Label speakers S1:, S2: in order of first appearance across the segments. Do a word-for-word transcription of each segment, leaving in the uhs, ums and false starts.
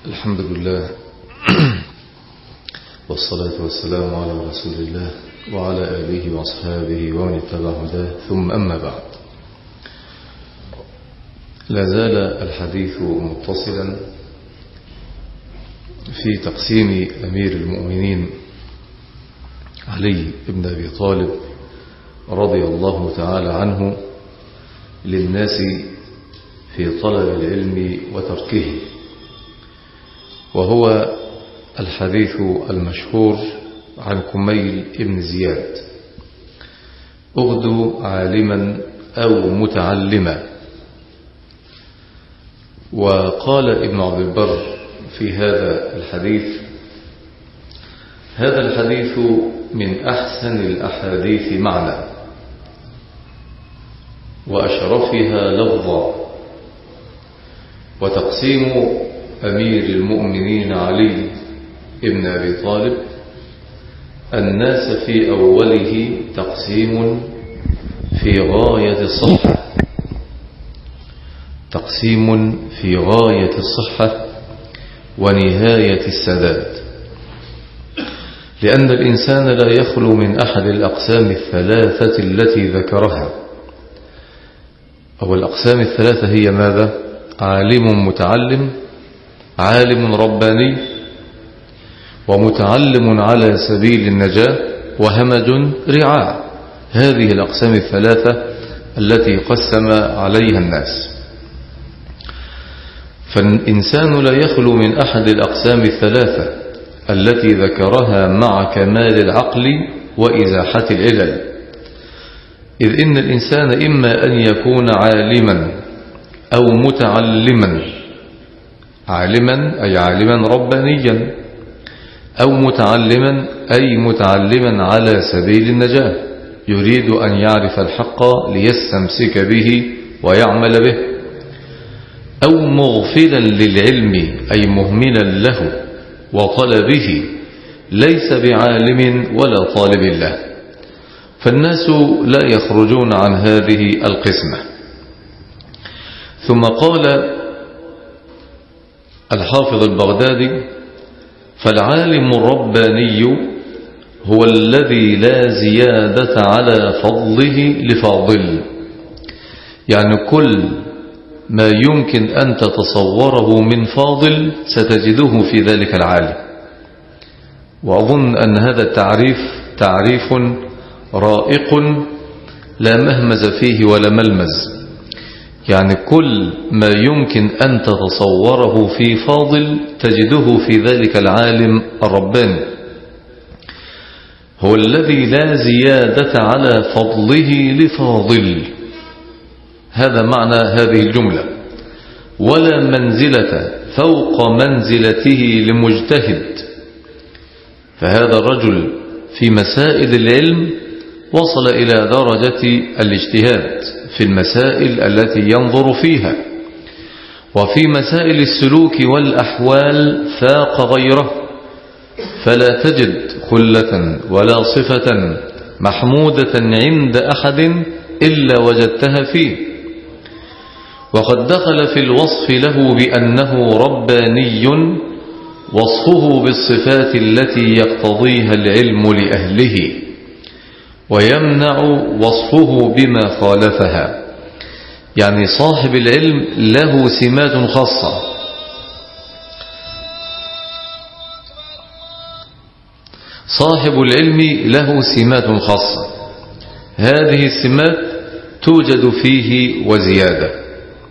S1: الحمد لله والصلاة والسلام على رسول الله وعلى آله وأصحابه ومن اتبع هداه، ثم أما بعد. لا زال الحديث متصلا في تقسيم أمير المؤمنين علي بن أبي طالب رضي الله تعالى عنه للناس في طلب العلم وتركه، وهو الحديث المشهور عن كميل بن زياد: أغدو عالما أو متعلما. وقال ابن عبد البر في هذا الحديث: هذا الحديث من أحسن الأحاديث معنى وأشرفها لفظا. وتقسيم أمير المؤمنين علي بن أبي طالب الناس في أوله تقسيم في غاية الصحة، تقسيم في غاية الصحة ونهاية السداد، لأن الإنسان لا يخلو من أحد الأقسام الثلاثة التي ذكرها. أو الأقسام الثلاثة هي ماذا؟ عالم متعلم، عالم رباني، ومتعلم على سبيل النجاة، وهمج رعاع. هذه الأقسام الثلاثة التي قسم عليها الناس. فالإنسان لا يخلو من أحد الأقسام الثلاثة التي ذكرها مع كمال العقل وإزاحة العلل، إذ إن الإنسان إما أن يكون عالما أو متعلما، عالما أي عالما ربانيا، أو متعلما أي متعلما على سبيل النجاة، يريد أن يعرف الحق ليستمسك به ويعمل به، أو مغفلا للعلم أي مهملا له وطلبه، ليس بعالم ولا طالب له. فالناس لا يخرجون عن هذه القسمة. ثم قال الحافظ البغدادي: فالعالم الرباني هو الذي لا زيادة على فضله لفاضل، يعني كل ما يمكن أن تتصوره من فاضل ستجده في ذلك العالم. وأظن أن هذا التعريف تعريف رائق لا مهمز فيه ولا ملمز، يعني كل ما يمكن أن تتصوره في فاضل تجده في ذلك العالم الرباني. هو الذي لا زيادة على فضله لفاضل، هذا معنى هذه الجملة. ولا منزلة فوق منزلته لمجتهد، فهذا الرجل في مسائل العلم وصل إلى درجة الاجتهاد في المسائل التي ينظر فيها، وفي مسائل السلوك والأحوال فاق غيره، فلا تجد خلة ولا صفة محمودة عند أحد إلا وجدتها فيه. وقد دخل في الوصف له بأنه رباني وصفه بالصفات التي يقتضيها العلم لأهله، ويمنع وصفه بما خالفها. يعني صاحب العلم له سمات خاصة، صاحب العلم له سمات خاصة، هذه السمات توجد فيه وزيادة.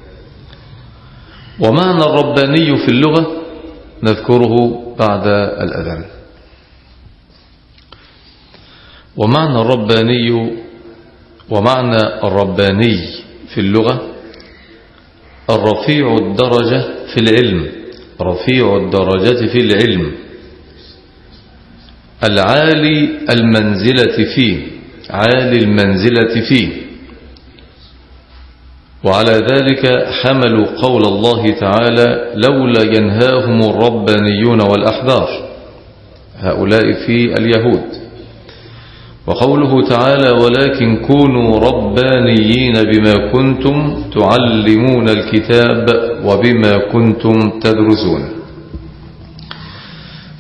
S1: ومعنى الرباني في اللغة نذكره بعد الأذان. ومعنى الرباني ومعنى الرباني في اللغة الرفيع الدرجة في العلم، رفيع الدرجة في العلم، العالي المنزلة فيه، عالي المنزلة فيه. وعلى ذلك حملوا قول الله تعالى: لولا ينهاهم الربانيون والأحبار، هؤلاء في اليهود. وقوله تعالى: ولكن كونوا ربانيين بما كنتم تعلمون الكتاب وبما كنتم تدرسون.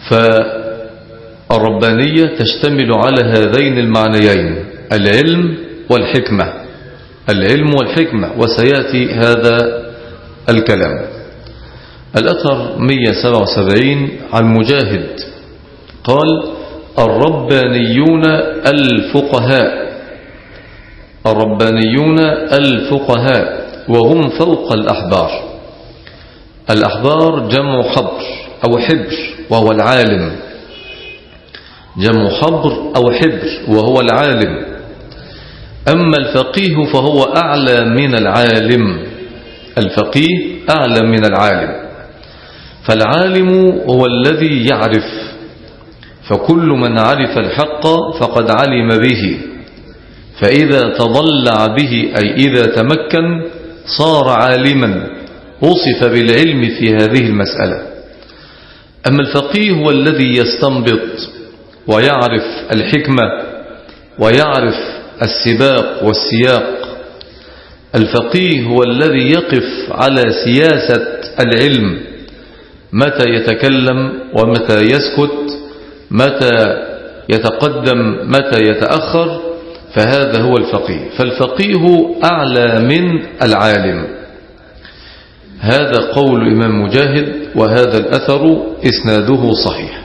S1: فالربانية تشتمل على هذين المعنيين، العلم والحكمة، العلم والحكمة، وسيأتي هذا الكلام. الأثر مئة وسبعة وسبعين عن مجاهد قال: الربانيون الفقهاء، الربانيون الفقهاء وهم فوق الأحبار. الأحبار جمع حبر أو حبر وهو العالم، جمع حبر أو حبر وهو العالم. أما الفقيه فهو أعلى من العالم، الفقيه أعلى من العالم. فالعالم هو الذي يعرف، فكل من عرف الحق فقد علم به، فإذا تضلع به أي إذا تمكن صار عالما، وصف بالعلم في هذه المسألة. أما الفقيه هو الذي يستنبط ويعرف الحكمة ويعرف السباق والسياق. الفقيه هو الذي يقف على سياسة العلم، متى يتكلم ومتى يسكت، متى يتقدم متى يتأخر، فهذا هو الفقيه. فالفقيه أعلى من العالم. هذا قول الإمام مجاهد، وهذا الأثر إسناده صحيح.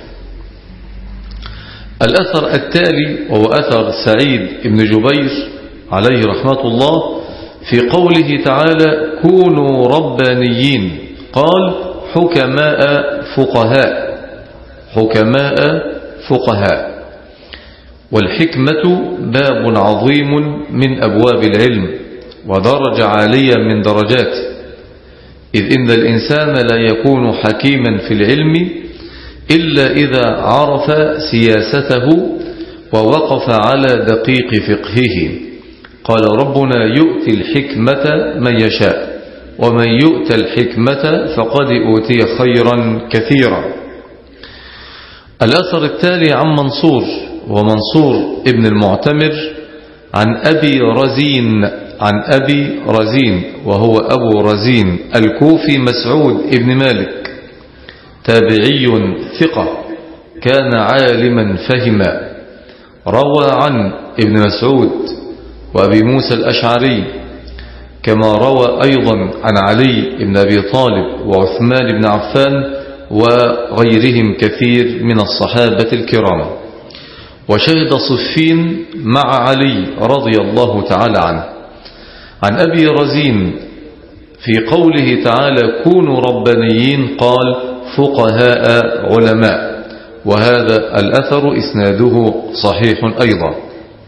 S1: الأثر التالي وهو أثر سعيد بن جبير عليه رحمة الله في قوله تعالى: كونوا ربانيين، قال: حكماء فقهاء، حكماء فقهاء. والحكمة باب عظيم من أبواب العلم ودرجة عالية من درجاته، إذ إن الإنسان لا يكون حكيما في العلم إلا إذا عرف سياسته ووقف على دقيق فقهه. قال ربنا: يؤتي الحكمة من يشاء، ومن يؤت الحكمة فقد أوتي خيرا كثيرا. الأثر التالي عن منصور، ومنصور ابن المعتمر عن أبي رزين، عن أبي رزين وهو أبو رزين الكوفي مسعود ابن مالك، تابعي ثقة، كان عالما فهما، روى عن ابن مسعود وأبي موسى الأشعري، كما روى أيضا عن علي بن أبي طالب وعثمان بن عفان وغيرهم كثير من الصحابة الكرام. وشهد صفين مع علي رضي الله تعالى عنه. عن أبي رزين في قوله تعالى: كونوا ربانيين، قال: فقهاء علماء. وهذا الأثر إسناده صحيح أيضا.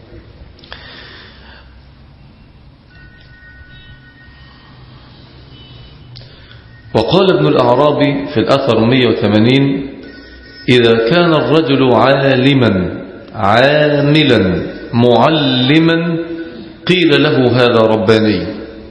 S1: وقال ابن الأعرابي في الأثر مئة وثمانين: إذا كان الرجل عالما عاملا معلما قيل له هذا رباني.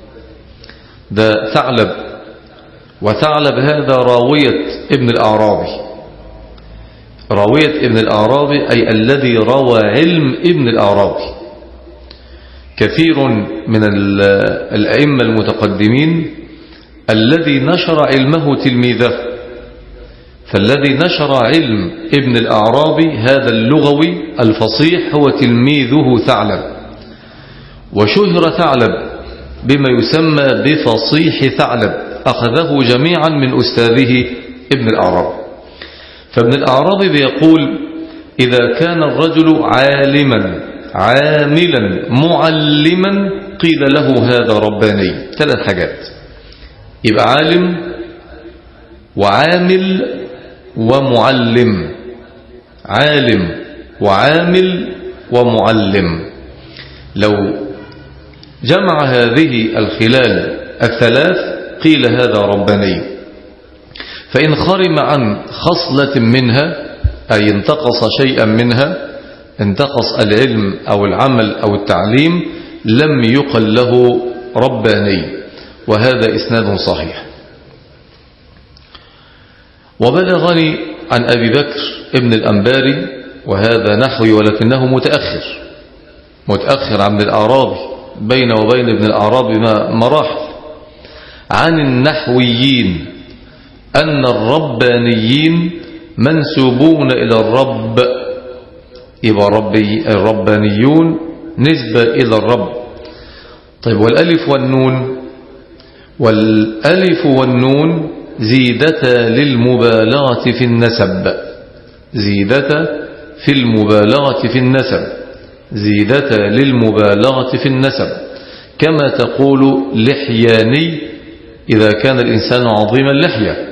S1: ده ثعلب، وثعلب هذا راوية ابن الأعرابي، راوية ابن الأعرابي أي الذي روى علم ابن الأعرابي. كثير من الأئمة المتقدمين الذي نشر علمه تلميذه، فالذي نشر علم ابن الأعرابي هذا اللغوي الفصيح هو تلميذه ثعلب. وشهر ثعلب بما يسمى بفصيح ثعلب، أخذه جميعا من أستاذه ابن الأعرابي. فابن الأعرابي بيقول: إذا كان الرجل عالما عاملا معلما قيل له هذا رباني. ثلاث حاجات: يبقى عالم وعامل ومعلم، عالم وعامل ومعلم. لو جمع هذه الخلال الثلاث قيل هذا رباني. فإن خرم عن خصلة منها أي انتقص شيئا منها، انتقص العلم أو العمل أو التعليم، لم يقل له رباني. وهذا إسناد صحيح. وبلغني عن أبي بكر ابن الأنباري، وهذا نحوي ولكنه متأخر، متأخر عن ابن الأعرابي، بين وبين ابن الأعرابي مراحل، عن النحويين أن الربانيين منسوبون إلى الرب، يبقى ربي الربانيون نسبة إلى الرب. طيب والألف والنون؟ والألف والنون زيدتا للمبالغة في النسب، زيدتا في المبالغة في النسب، زيدتا للمبالغة في النسب، كما تقول لحياني إذا كان الإنسان عظيم اللحية،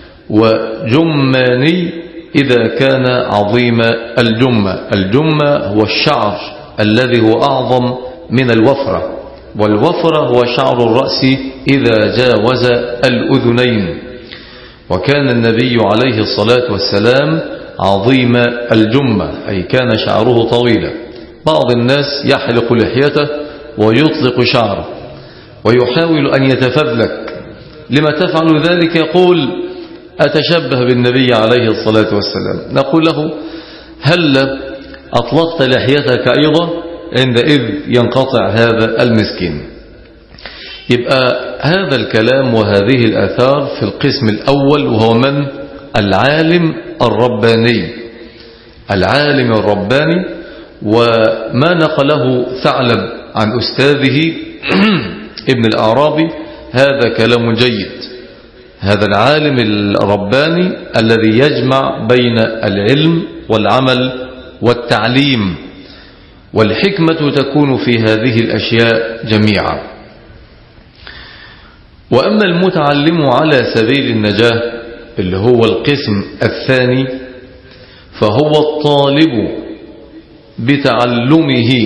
S1: وجماني إذا كان عظيم الجمة. الجمة هو الشعر الذي هو أعظم من الوفرة، والوفرة هو شعر الرأس إذا جاوز الأذنين. وكان النبي عليه الصلاة والسلام عظيم الجمة، أي كان شعره طويلا. بعض الناس يحلق لحيته ويطلق شعره ويحاول أن يتفذلك. لما تفعل ذلك؟ يقول أتشبه بالنبي عليه الصلاة والسلام. نقول له هل أطلقت لحيتك أيضا؟ عندئذ ينقطع هذا المسكين. يبقى هذا الكلام وهذه الآثار في القسم الأول، وهو من؟ العالم الرباني، العالم الرباني. وما نقله ثعلب عن أستاذه ابن الأعرابي هذا كلام جيد. هذا العالم الرباني الذي يجمع بين العلم والعمل والتعليم، والحكمة تكون في هذه الأشياء جميعا. وأما المتعلم على سبيل النجاة اللي هو القسم الثاني، فهو الطالب بتعلمه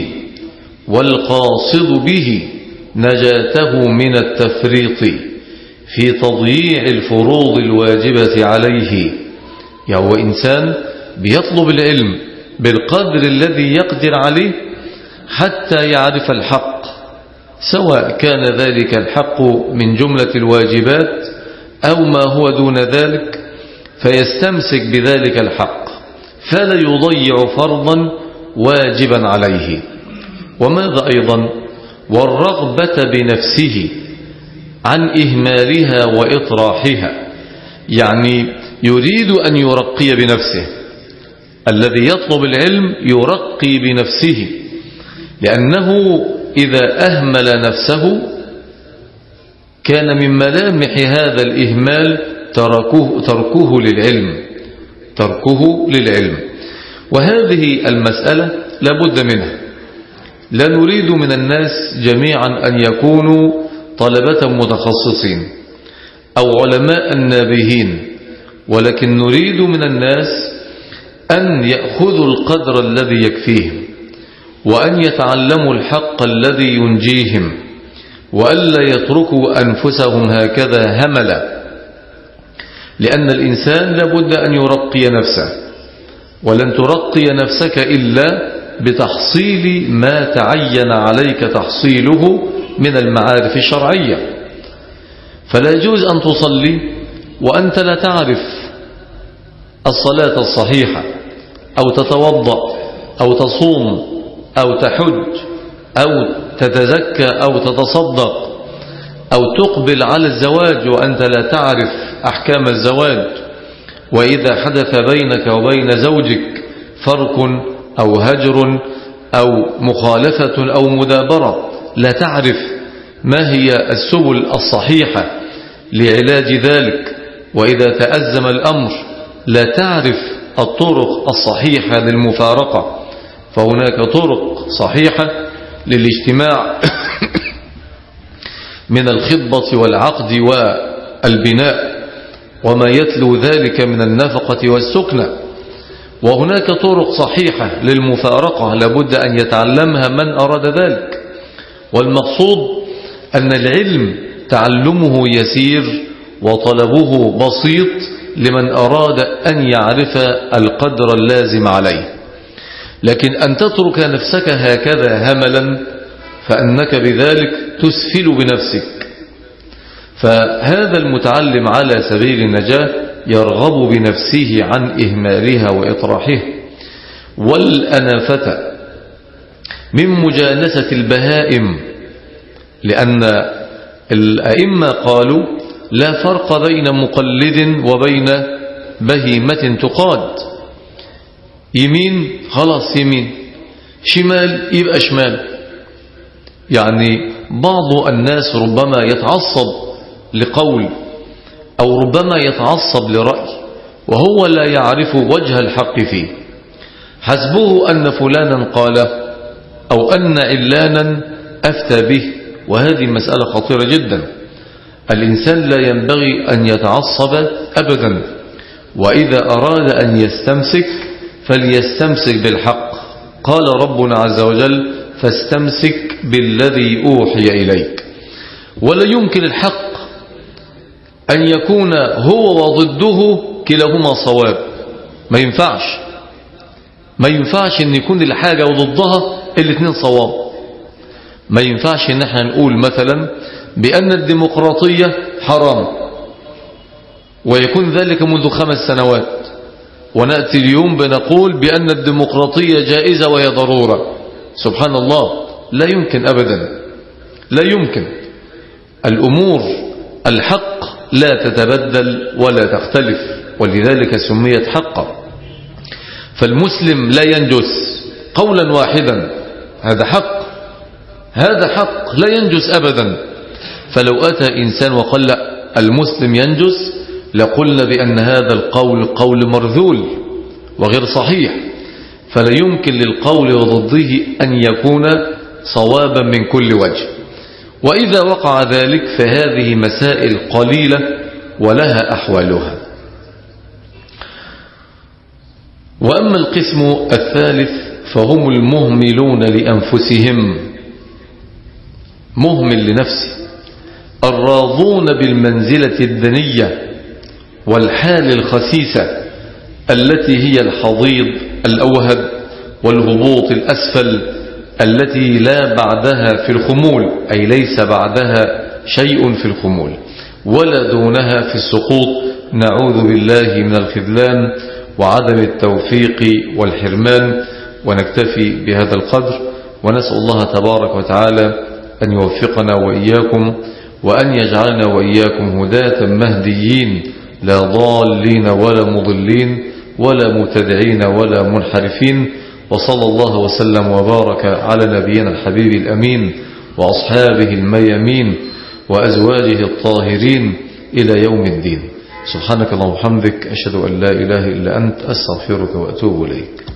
S1: والقاصد به نجاته من التفريط في تضييع الفروض الواجبة عليه. يعني هو إنسان بيطلب العلم بالقدر الذي يقدر عليه حتى يعرف الحق، سواء كان ذلك الحق من جملة الواجبات أو ما هو دون ذلك، فيستمسك بذلك الحق فلا يضيع فرضا واجبا عليه. وماذا أيضا؟ والرغبة بنفسه عن إهمالها وإطراحها، يعني يريد أن يرقي بنفسه. الذي يطلب العلم يرقي بنفسه، لأنه إذا أهمل نفسه كان من ملامح هذا الإهمال تركه, تركه للعلم تركه للعلم. وهذه المسألة لابد منها. لا نريد من الناس جميعا أن يكونوا طلبة متخصصين أو علماء نابهين، ولكن نريد من الناس أن يأخذوا القدر الذي يكفيهم، وأن يتعلموا الحق الذي ينجيهم، وألا يتركوا أنفسهم هكذا هملا. لأن الإنسان لابد أن يرقي نفسه، ولن ترقي نفسك إلا بتحصيل ما تعين عليك تحصيله من المعارف الشرعية. فلا يجوز أن تصلي وأنت لا تعرف الصلاة الصحيحة، أو تتوضأ أو تصوم أو تحج أو تتزكى أو تتصدق أو تقبل على الزواج وأنت لا تعرف أحكام الزواج. وإذا حدث بينك وبين زوجك فرق أو هجر أو مخالفة أو مدابرة، لا تعرف ما هي السبل الصحيحة لعلاج ذلك. وإذا تأزم الأمر لا تعرف الطرق الصحيحة للمفارقة، فهناك طرق صحيحة للاجتماع من الخطبة والعقد والبناء وما يتلو ذلك من النفقة والسكنة، وهناك طرق صحيحة للمفارقة لابد أن يتعلمها من أراد ذلك. والمقصود أن العلم تعلمه يسير وطلبه بسيط لمن أراد أن يعرف القدر اللازم عليه. لكن أن تترك نفسك هكذا هملا فأنك بذلك تسفل بنفسك. فهذا المتعلم على سبيل النجاة يرغب بنفسه عن إهمالها وإطراحها. والأنافة من مجانسة البهائم، لأن الأئمة قالوا لا فرق بين مقلد وبين بهيمة تقاد. يمين خلاص يمين، شمال يبقى شمال. يعني بعض الناس ربما يتعصب لقول أو ربما يتعصب لرأي وهو لا يعرف وجه الحق فيه، حسبه أن فلانا قال أو أن علانا أفتى به، وهذه مسألة خطيرة جدا. الإنسان لا ينبغي أن يتعصب أبدا، وإذا أراد أن يستمسك فليستمسك بالحق. قال ربنا عز وجل فاستمسك بالذي أوحي إليك. ولا يمكن الحق أن يكون هو وضده كلاهما صواب، ما ينفعش ما ينفعش أن يكون الحاجة وضدها الاثنين صواب. ما ينفعش أن احنا نقول مثلا بأن الديمقراطية حرام ويكون ذلك منذ خمس سنوات، ونأتي اليوم بنقول بأن الديمقراطية جائزة وهي ضرورة. سبحان الله، لا يمكن أبدا، لا يمكن. الأمور الحق لا تتبدل ولا تختلف، ولذلك سميت حقا. فالمسلم لا ينجس قولا واحدا، هذا حق، هذا حق لا ينجس أبدا. فلو أتى إنسان وقال لا المسلم ينجس لقلنا بأن هذا القول قول مرذول وغير صحيح، فلا يمكن للقول وضده أن يكون صوابا من كل وجه. وإذا وقع ذلك فهذه مسائل قليلة ولها أحوالها. وأما القسم الثالث فهم المهملون لأنفسهم، مهمل لنفسه، الراضون بالمنزلة الدنية والحال الخسيسة التي هي الحضيض الأوهد والهبوط الأسفل التي لا بعدها في الخمول، أي ليس بعدها شيء في الخمول ولا دونها في السقوط. نعوذ بالله من الخذلان وعدم التوفيق والحرمان. ونكتفي بهذا القدر، ونسأل الله تبارك وتعالى أن يوفقنا وإياكم وأن يجعلنا وإياكم هداة مهديين لا ضالين ولا مضلين ولا مبتدعين ولا منحرفين. وصلى الله وسلم وبارك على نبينا الحبيب الأمين وأصحابه الميامين وأزواجه الطاهرين إلى يوم الدين. سبحانك اللهم وبحمدك، أشهد أن لا إله إلا أنت، أستغفرك وأتوب إليك.